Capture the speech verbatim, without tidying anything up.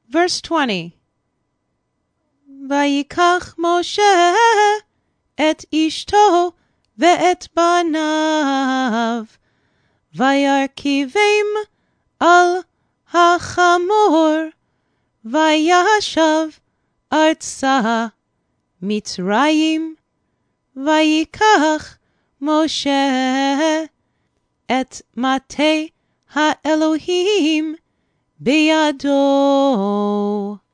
Verse twenty. ויקח משה את אשתו ואת בניו, וירכיבם על החמור, וישב ארצה מצרים. ויקח משה את מטה האלוהים בידו.